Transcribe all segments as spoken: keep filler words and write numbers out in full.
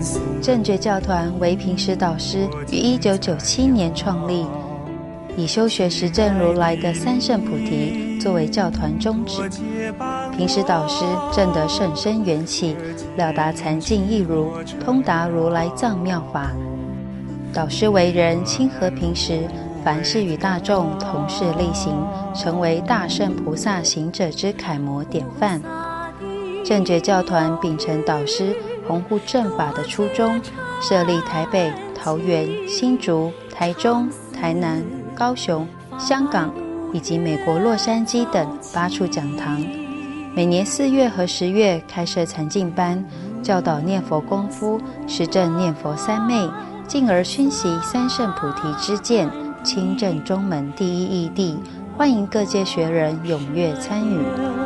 正觉教团为平时导师于一九九七年创立，以修学实证如来的三圣菩提作为教团宗旨。平时导师证得甚深缘起，了达禅境义如，通达如来藏妙法。导师为人亲和平时，凡事与大众同事力行，成为大圣菩萨行者之楷模典范。正觉教团秉承导师弘护正法的初衷，设立台北、桃园、新竹、台中、台南、高雄、香港以及美国洛杉矶等八处讲堂。每年四月和十月开设禅境班，教导念佛功夫，实证念佛三昧，进而熏习三圣菩提之见，亲证中门第一义谛，欢迎各界学人踊跃参与。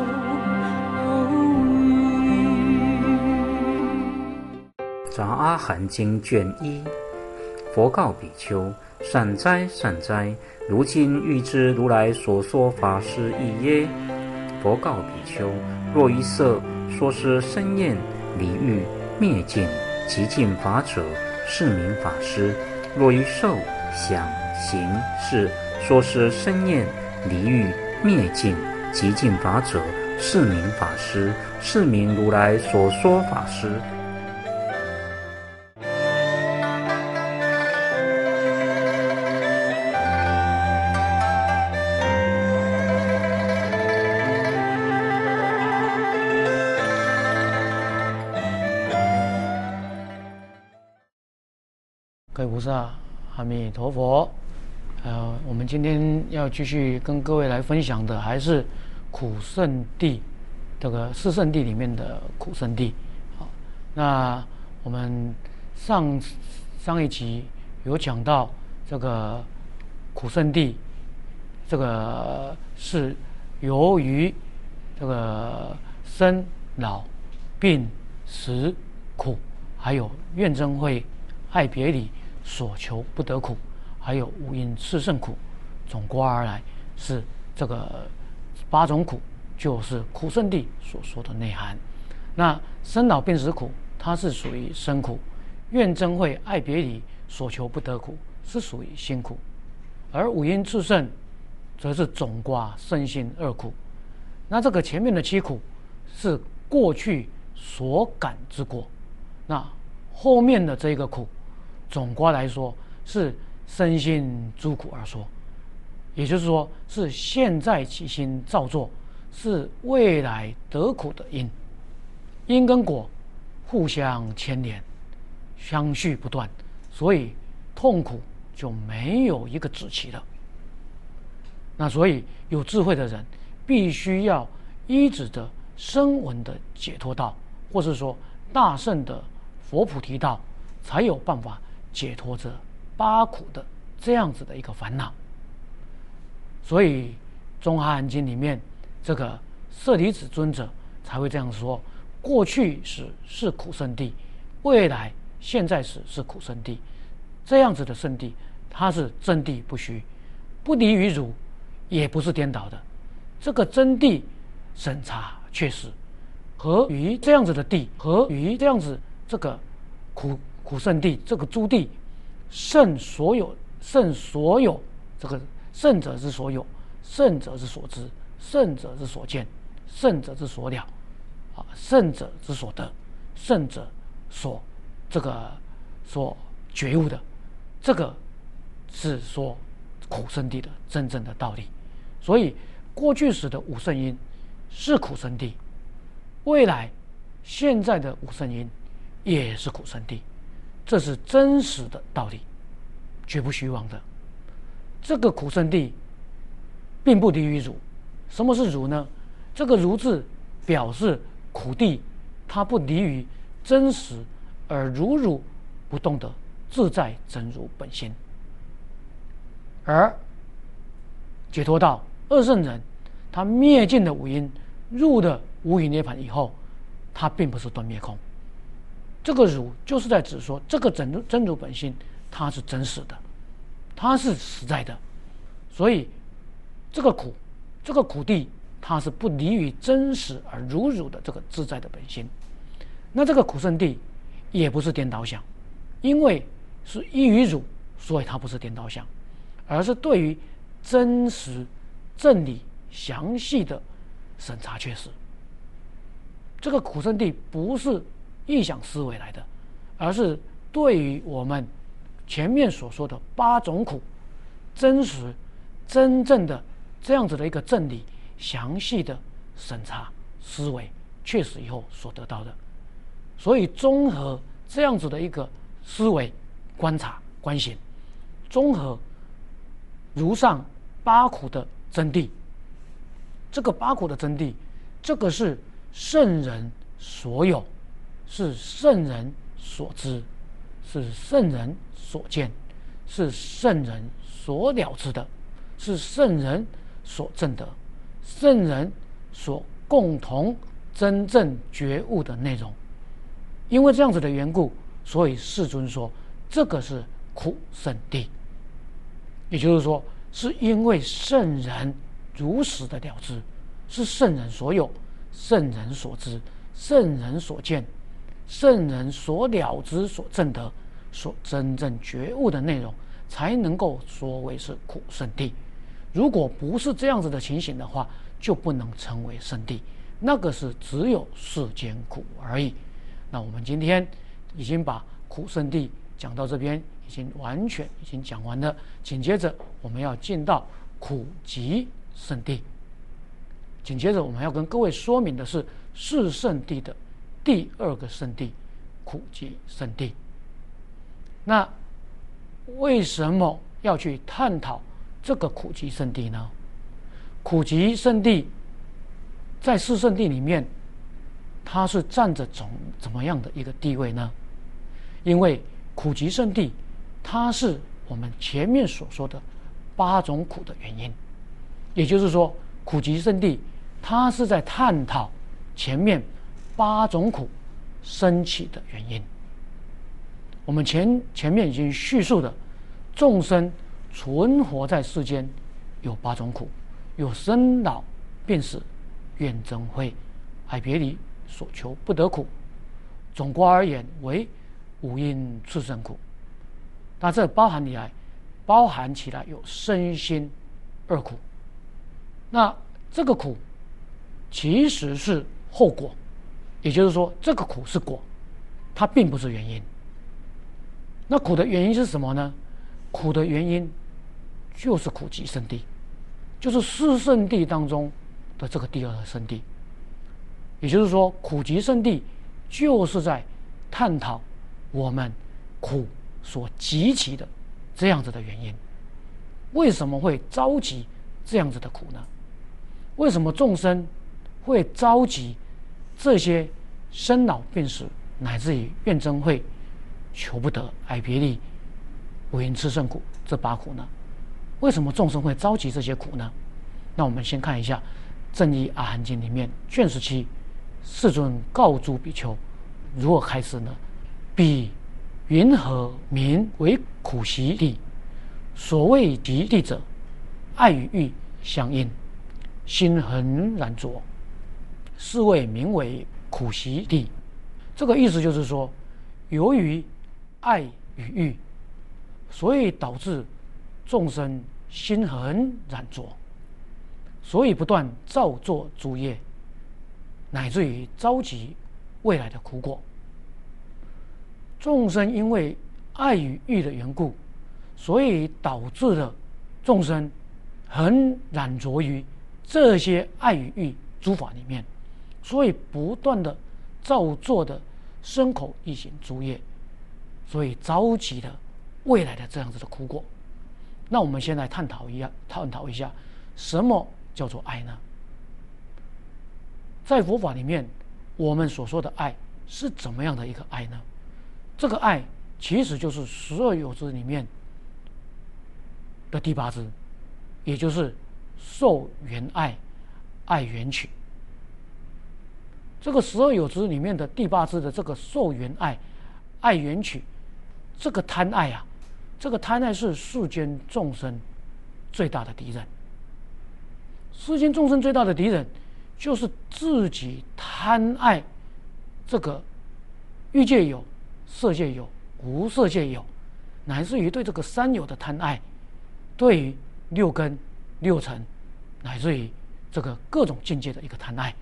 杂阿含经卷一，佛告比丘：善哉善哉，如今欲知如来所说法是义耶？佛告比丘：若于色说是生厌离欲灭尽极尽法者，是名法师；若于受想行识说是生厌离欲灭尽极尽法者，是名法师，是名如来所说法师。 各位菩萨，阿弥陀佛。呃，我们今天要继续跟各位来分享的，还是苦圣地这个四圣地里面的苦圣地。好，那我们上上一集有讲到这个苦圣地，这个是由于这个生老病死苦，还有怨憎会、爱别离所求不得苦，还有五阴炽盛苦，总括而来是这个八种苦，就是苦圣地所说的内涵。那生老病死苦，它是属于生苦；怨憎会、爱别离所求不得苦，是属于辛苦；而五阴炽盛，则是总括身心二苦。那这个前面的七苦是过去所感之果，那后面的这个苦，总括来说是身心诸苦而说，也就是说是现在起心造作，是未来得苦的因。因跟果互相牵连，相续不断，所以痛苦就没有一个止期了。那所以有智慧的人必须要依止着声闻的解脱道，或是说大圣的佛菩提道，才有办法解脱这八苦的这样子的一个烦恼。所以中阿含经里面这个舍利子尊者才会这样说：过去时是苦圣地，未来现在时是苦圣地。这样子的圣地，它是真谛不虚，不离于如，也不是颠倒的。这个真谛审查确实合于这样子的地，合于这样子这个苦苦圣地，这个诸地胜所有，胜所有这个胜者之所有，胜者之所知，胜者之所见，胜者之所了，啊，胜者之所得，胜者所这个所觉悟的，这个是说苦圣地的真正的道理。所以过去时的五圣因是苦圣地，未来现在的五圣因也是苦圣地，这是真实的道理，绝不虚妄的。这个苦圣地并不离于如。什么是如呢？这个如字表示苦地它不离于真实而如如不动的自在真如本心。而解脱道二圣人，他灭尽了五阴，入了无余涅盘以后，他并不是断灭空。这个如就是在指说，这个真真如本心它是真实的，它是实在的。所以这个苦，这个苦地它是不离于真实而如如的这个自在的本心。那这个苦圣地也不是颠倒相，因为是依于汝，所以它不是颠倒相，而是对于真实正理详细的审查确实。这个苦圣谛不是臆想思维来的，而是对于我们前面所说的八种苦真实真正的这样子的一个正理详细的审查思维确实以后所得到的。所以综合这样子的一个思维观察观行，综合如上八苦的真谛，这个八苦的真谛，这个是圣人所有，是圣人所知，是圣人所见，是圣人所了知的，是圣人所证得，圣人所共同真正觉悟的内容。因为这样子的缘故，所以世尊说这个是苦圣谛，也就是说是因为圣人如实的了知，是圣人所有，圣人所知，圣人所见，圣人所了知所证得，所真正觉悟的内容，才能够说为是苦圣谛。如果不是这样子的情形的话，就不能称为圣谛，那个是只有世间苦而已。那我们今天已经把苦圣谛讲到这边，已经完全已经讲完了。紧接着我们要进到苦集圣谛。紧接着我们要跟各位说明的是四圣谛的第二个圣谛，苦集圣谛。那为什么要去探讨这个苦集圣谛呢？苦集圣谛在四圣谛里面，它是占着怎怎么样的一个地位呢？因为苦集圣谛，它是我们前面所说的八种苦的原因，也就是说，苦集圣谛它是在探讨前面八种苦升起的原因。我们前前面已经叙述的，众生存活在世间有八种苦，有生老病死、怨憎会、爱别离、所求不得苦，总括而言为五阴炽盛苦。那这包含起来，包含起来有身心二苦。那这个苦其实是后果，也就是说，这个苦是果，它并不是原因。那苦的原因是什么呢？苦的原因就是苦集圣谛，就是四圣谛当中的这个第二个圣谛。也就是说，苦集圣谛就是在探讨我们苦所集起的这样子的原因。为什么会召集这样子的苦呢？为什么众生会召集这些生老病死，乃至于怨憎会、求不得、爱别离、五阴炽盛苦这八苦呢？为什么众生会召集这些苦呢？那我们先看一下《正义阿含经》里面卷十七，世尊告诸比丘如何开示呢？彼云何名为苦习谛？所谓集谛者，爱与欲相应，心恒然着，是谓名为苦习谛。这个意思就是说，由于爱与欲，所以导致众生心恒染着，所以不断造作诸业，乃至于召集未来的苦果。众生因为爱与欲的缘故，所以导致了众生很染着于这些爱与欲诸法里面，所以不断的造作的身口意行诸业，所以召集了未来的这样子的苦果。那我们先来探讨一下，探讨一下什么叫做爱呢？在佛法里面，我们所说的爱是怎么样的一个爱呢？这个爱其实就是十二有支里面的第八支，也就是受缘爱、爱缘取。这个十二有支里面的第八支的这个受缘爱、爱缘取，这个贪爱啊，这个贪爱是世间众生最大的敌人。世间众生最大的敌人就是自己贪爱这个欲界有、 色界有、无色界有，乃至于对这个三有的贪爱，对于六根、六尘，乃至于这个各种境界的一个贪爱。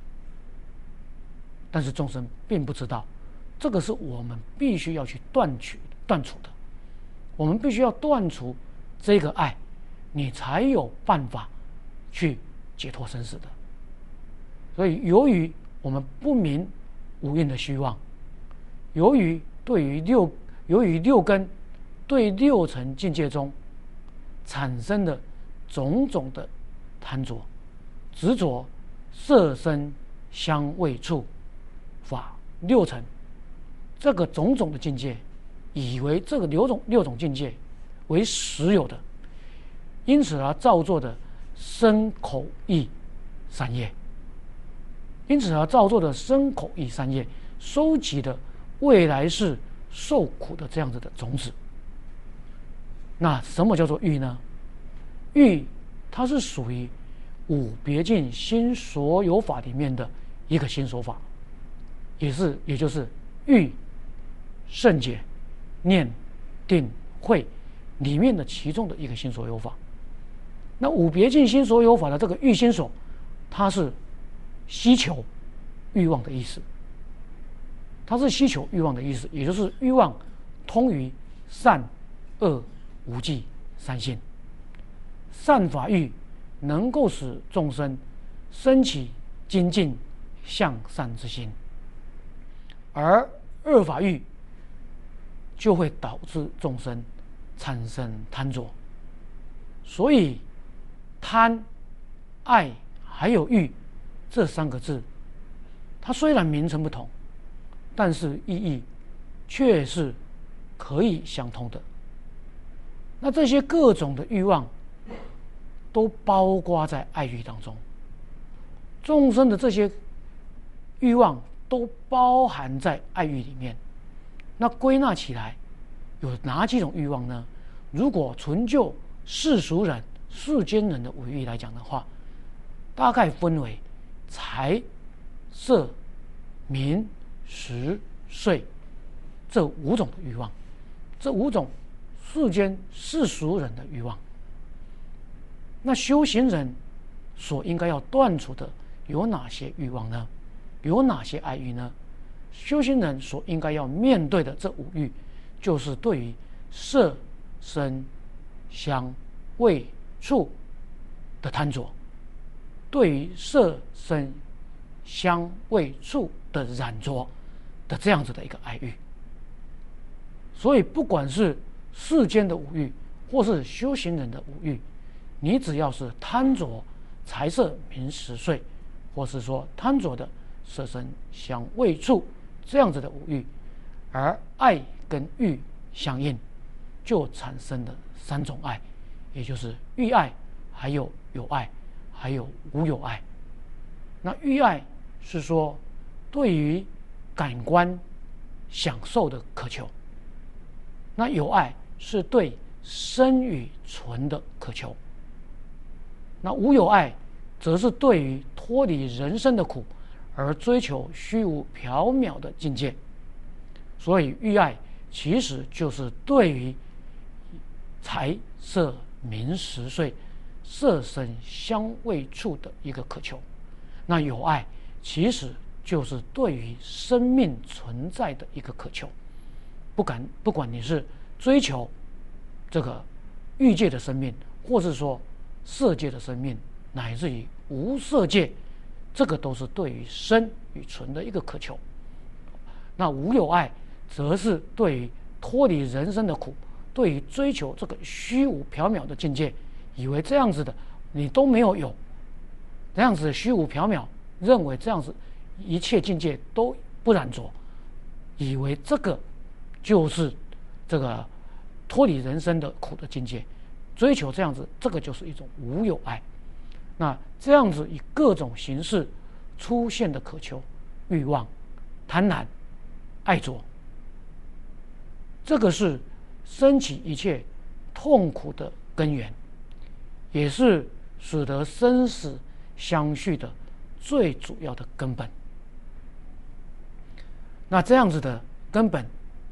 但是众生并不知道，这个是我们必须要去断取、断除的。我们必须要断除这个爱，你才有办法去解脱生死的。所以，由于我们不明无因的虚妄，由于对于六由于六根对六尘境界中产生的种种的贪着、执着、色身香味触法六尘，这个种种的境界，以为这个六种六种境界为实有的，因此而造作的身口意三业，因此而造作的身口意三业，收集的未来世受苦的这样子的种子。那什么叫做欲呢？欲它是属于五别境心所有法里面的一个心所法，也是也就是欲、胜解、念、定、慧里面的其中的一个心所有法。那五别境心所有法的这个欲心所，它是希求欲望的意思，它是希求欲望的意思，也就是欲望通于善、恶、无记三性。善法欲能够使众生升起精进向善之心，而恶法欲就会导致众生产生贪着。所以贪、爱还有欲这三个字，它虽然名称不同，但是意义却是可以相通的。那这些各种的欲望都包括在爱欲当中，众生的这些欲望都包含在爱欲里面。那归纳起来有哪几种欲望呢？如果纯就世俗人、世间人的五欲来讲的话，大概分为财、色、名、食、睡这五种的欲望，这五种世间世俗人的欲望。那修行人所应该要断除的有哪些欲望呢？有哪些爱欲呢？修行人所应该要面对的这五欲，就是对于色、声、香、味、触的贪着，对于色、声、香、味、触的染着的这样子的一个爱欲。所以不管是世间的五欲，或是修行人的五欲，你只要是贪着财色名食睡，或是说贪着的色声香味触这样子的五欲，而爱跟欲相应，就产生了三种爱，也就是欲爱，还有有爱，还有无有爱。那欲爱是说对于感官享受的渴求，那有爱是对生与存的渴求，那无有爱则是对于脱离人生的苦而追求虚无缥缈的境界。所以欲爱其实就是对于财色名食睡色声香味触的一个渴求，那有爱其实就是对于生命存在的一个渴求。不管不管你是追求这个欲界的生命，或是说色界的生命，乃至于无色界，这个都是对于生与存的一个渴求。那无有爱则是对于脱离人生的苦，对于追求这个虚无缥缈的境界，以为这样子的你都没有有，这样子的虚无缥缈，认为这样子一切境界都不染着，以为这个就是这个脱离人生的苦的境界，追求这样子，这个就是一种无有爱。那这样子以各种形式出现的渴求、欲望、贪婪、爱着，这个是升起一切痛苦的根源，也是使得生死相续的最主要的根本。那这样子的根本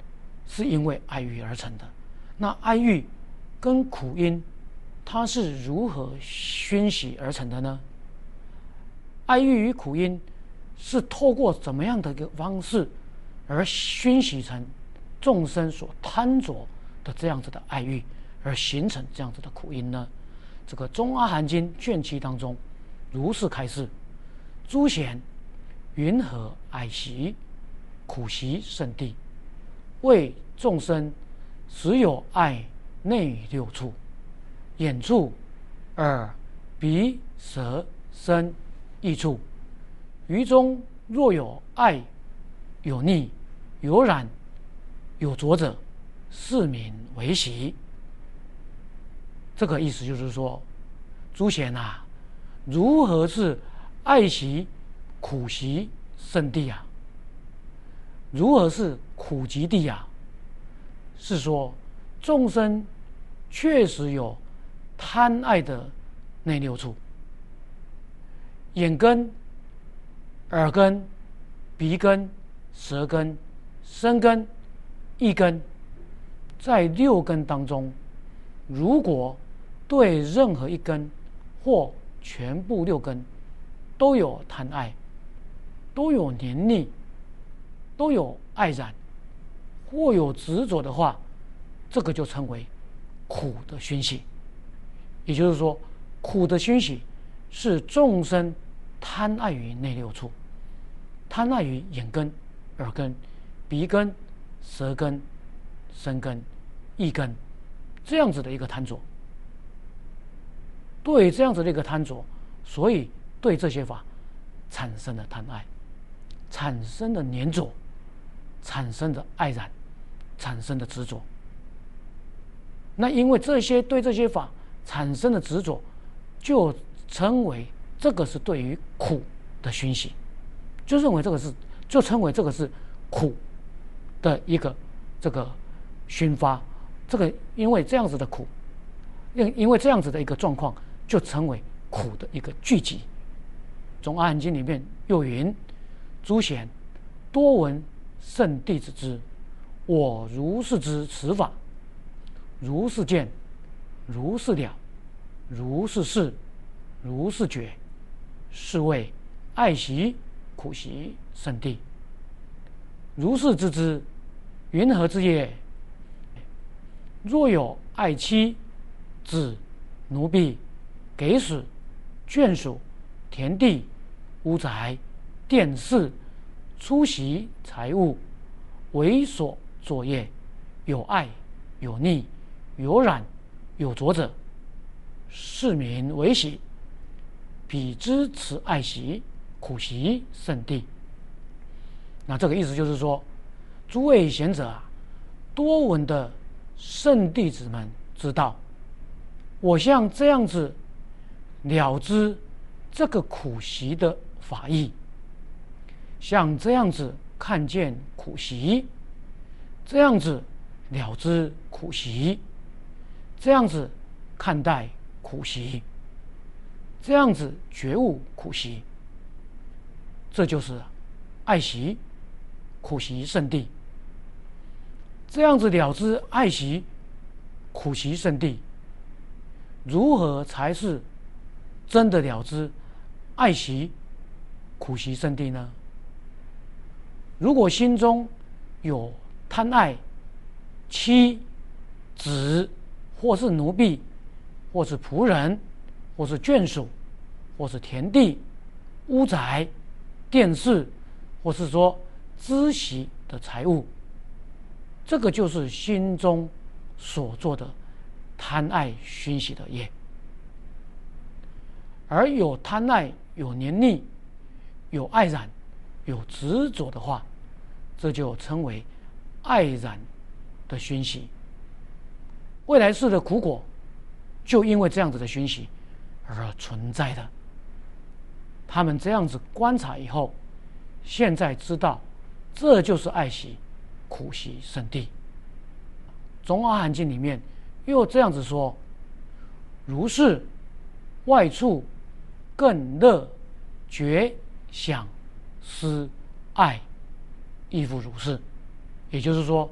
是因为爱欲而成的。那爱欲跟苦因它是如何熏习而成的呢？爱欲与苦因是透过怎么样的一个方式而熏习成众生所贪着的这样子的爱欲，而形成这样子的苦因呢？这个《中阿含经》卷七当中如是开示：诸贤云何爱习苦习圣地，为众生实有爱内六处，眼处、耳、鼻、舌、身、意处，于中若有爱、有腻、有染、有浊者，是名为习。这个意思就是说，诸贤啊，如何是爱习苦习圣地啊？如何是苦集地啊？是说众生确实有贪爱的内六处，眼根、耳根、鼻根、舌根、身根、意根，在六根当中，如果对任何一根或全部六根都有贪爱，都有黏腻，都有爱染，或有执着的话，这个就称为苦的熏习。也就是说，苦的熏习是众生贪爱于内六处，贪爱于眼根、耳根、鼻根、舌根、身根、意根，这样子的一个贪着。对这样子的一个贪着，所以对这些法产生了贪爱，产生了粘着，产生的爱染，产生的执着。那因为这些对这些法产生的执着，就称为这个是对于苦的熏习，就认为这个是就称为这个是苦的一个这个熏发。这个因为这样子的苦，因因为这样子的一个状况，就成为苦的一个聚集。从阿含经里面又云：诸贤多闻圣弟子之，我如是知此法，如是见，如是了，如是事，如是觉，是谓爱习苦习圣地。如是知之，云何之也？若有爱妻、子、奴婢、给使、眷属、田地、屋宅、殿室、出席财物，为所作业，有爱、有腻、有染、有浊者，是名为习。彼知此爱习苦习圣地。那这个意思就是说，诸位贤者啊，多闻的圣弟子们知道，我像这样子了知这个苦习的法义，像这样子看见苦习，这样子了知苦习，这样子看待苦习，这样子觉悟苦习，这就是爱习苦习圣地。这样子了知爱习苦习圣地，如何才是真的了知爱习苦习圣地呢？如果心中有贪爱妻、子，或是奴婢，或是仆人，或是眷属，或是田地、屋宅、殿室，或是说孳息的财物，这个就是心中所做的贪爱熏习的业。而有贪爱、有黏腻、有爱染、有执着的话，这就称为爱染的熏习。未来世的苦果，就因为这样子的熏习而存在的。他们这样子观察以后，现在知道，这就是爱习苦习圣地。中阿含经里面又这样子说：如是外处更乐觉想思爱，亦复如是。也就是说，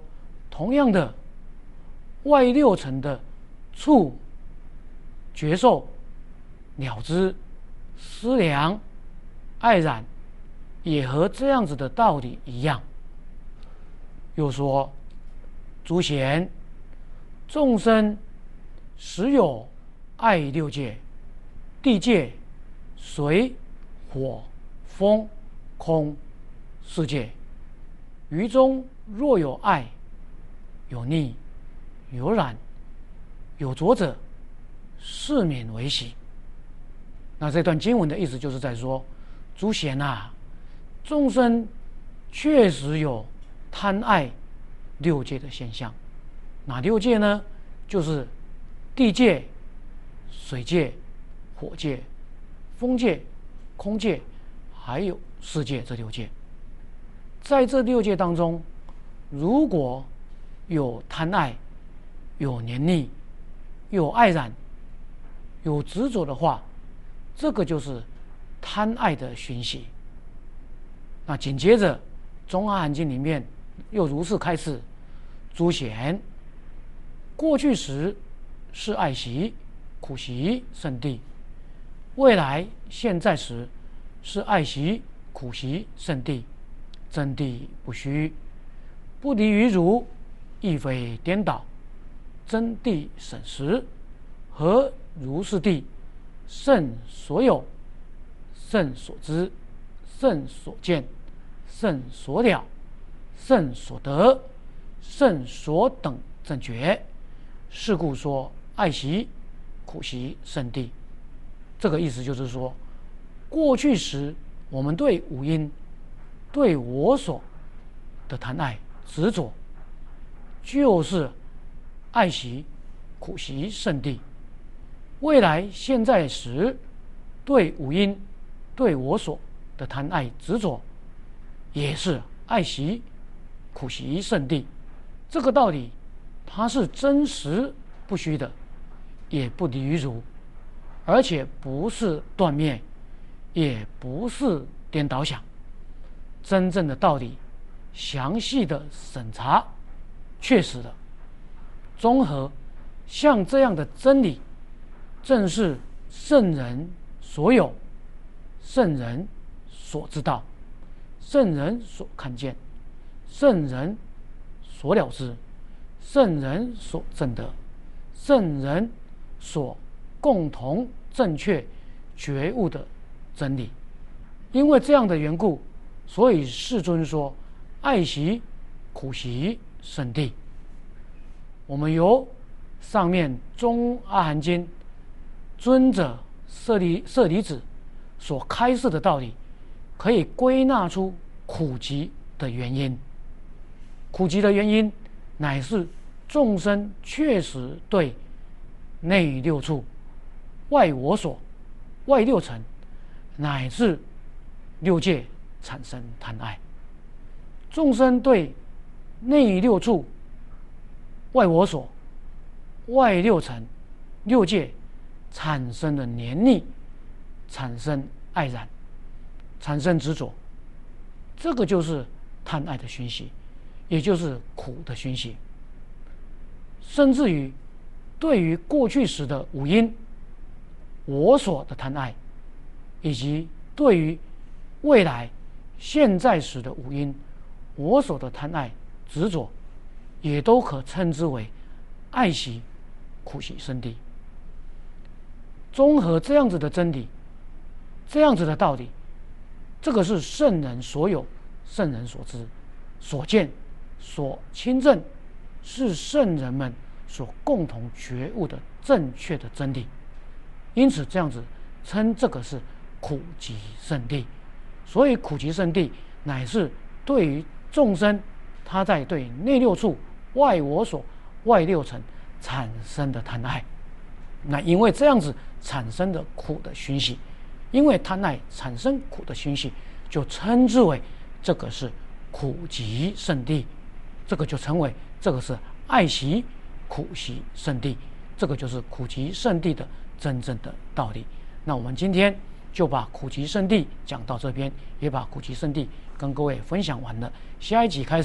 同样的，外六尘的触、觉受、了知、思量、爱染，也和这样子的道理一样。又说，诸贤众生实有爱六界、地界、水、火、风、空世界，于中若有爱、有逆、有染、有着者，是免为喜。那这段经文的意思就是在说，诸贤啊，众生确实有贪爱六界的现象。哪六界呢？就是地界、水界、火界、风界、空界，还有世界，这六界。在这六界当中，如果有贪爱、有黏腻、有爱染、有执着的话，这个就是贪爱的熏习。那紧接着《中阿含经》里面又如是开示：诸贤，过去时是爱习、苦习圣地；未来现在时是爱习、苦习圣地。真谛不虚，不离于如，亦非颠倒。真谛审实，何如是地？甚所有，甚所知，甚所见，甚所了，甚所得，甚所等正觉。是故说爱习、苦习圣地。这个意思就是说，过去时我们对五阴、对我所的贪爱执着，就是爱习、苦习圣地；未来现在时对五阴、对我所的贪爱执着，也是爱习、苦习圣地。这个道理它是真实不虚的，也不离于如，而且不是断灭，也不是颠倒想。真正的道理，详细的审查，确实的综合，像这样的真理，正是圣人所有，圣人所知道，圣人所看见，圣人所了知，圣人所证得，圣人所共同正确觉悟的真理。因为这样的缘故，所以世尊说爱习、苦习圣地。我们由上面中阿含经尊者舍利舍利子所开示的道理，可以归纳出苦集的原因。苦集的原因，乃是众生确实对内六处、外我所、外六尘，乃至六界产生贪爱。众生对内六处、外我所、外六尘、六界产生的黏腻，产生爱染，产生执着，这个就是贪爱的熏习，也就是苦的熏习。甚至于对于过去时的五阴、我所的贪爱，以及对于未来现在时的五阴、我所的贪爱执着，也都可称之为爱习、苦习圣地。综合这样子的真理，这样子的道理，这个是圣人所有、圣人所知、所见、所亲证，是圣人们所共同觉悟的正确的真理。因此这样子称这个是苦集圣地。所以苦集圣地乃是对于众生，他在对内六处、外我所、外六尘产生的贪爱。那因为这样子产生的苦的熏习，因为贪爱产生苦的熏习，就称之为这个是苦集圣地，这个就称为这个是爱习、苦习圣地，这个就是苦集圣地的真正的道理。那我们今天就把苦集圣地讲到这边，也把苦集圣地跟各位分享完了。下一集开始，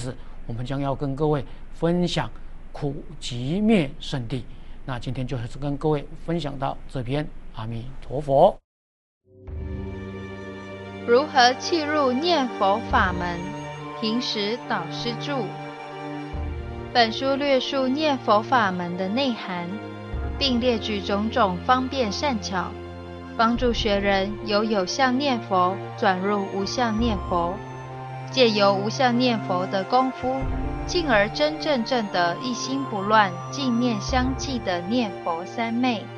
我们将要跟各位分享苦集灭圣地。那今天就是跟各位分享到这边，阿弥陀佛。 如何契入念佛法门？平时导师著。本书略述念佛法门的内涵，并列举种种方便善巧，帮助学人由有相念佛转入无相念佛，借由无相念佛的功夫，进而真正正得一心不乱、净念相继的念佛三昧。